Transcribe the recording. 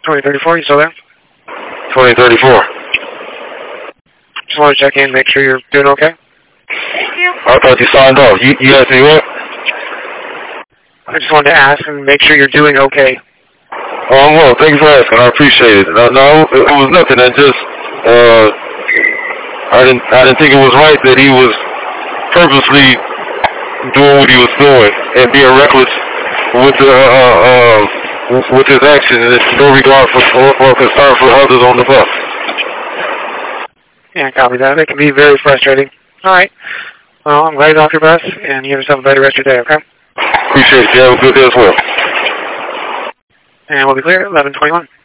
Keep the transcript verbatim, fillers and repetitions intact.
twenty thirty-four, you still there? twenty thirty-four. Just want to check in, make sure you're doing okay. I thought you signed off. You, you asked me what? I just wanted to ask and make sure you're doing okay. Oh, I'm well. Thank you for asking. I appreciate it. No, no it, it was nothing. I just, uh, I didn't, I didn't think it was right that he was purposely doing what he was doing and being reckless with the, uh, uh, with his actions, and no regard for or, or concern for others on the bus. Yeah, copy that. It can be very frustrating. All right. Well, I'm glad you're off your bus, and you have yourself a better rest of your day, okay? Appreciate it. You have a good day as well. And we'll be clear at eleven twenty-one.